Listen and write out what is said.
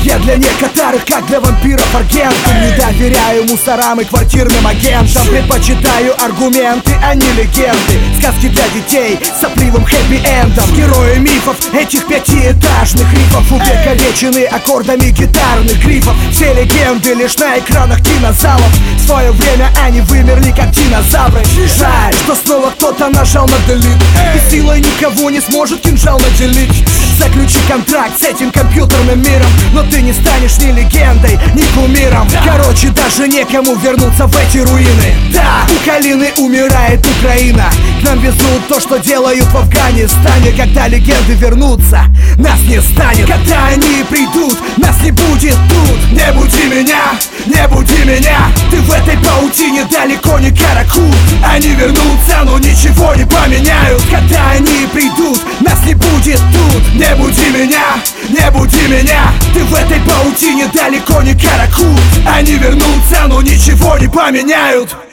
Я для некоторых, как для вампиров, аргентом. Не доверяю мусорам и квартирным агентам. Предпочитаю аргументы, а не легенды. Сказки для детей с сопливым хэппи-эндом. Герои мифов этих пятиэтажных рифов увековечены аккордами гитарных грифов. Все легенды лишь на экранах кинозалов. В свое время они вымерли как динозавры. Жаль, что снова кто-то нажал на delete, и силой никого не сможет кинжал наделить. Заключи контракт с этим компьютерным миром, но ты не станешь ни легендой, ни кумиром. Короче, даже некому вернуться в эти руины. Да, у Калины умирает Украина. К нам везут то, что делают в Афганистане. Когда легенды вернутся, нас не станет. Когда они придут, нас не будет тут. Не буди меня, не буди меня. Ты в этой паутине далеко не каракул. Они вернутся, но ничего не поменяют. Когда они придут, нас не будет тут. Не буди меня, не буди меня. Ты в этой паутине далеко не каракул. Они вернутся, но ничего не поменяют.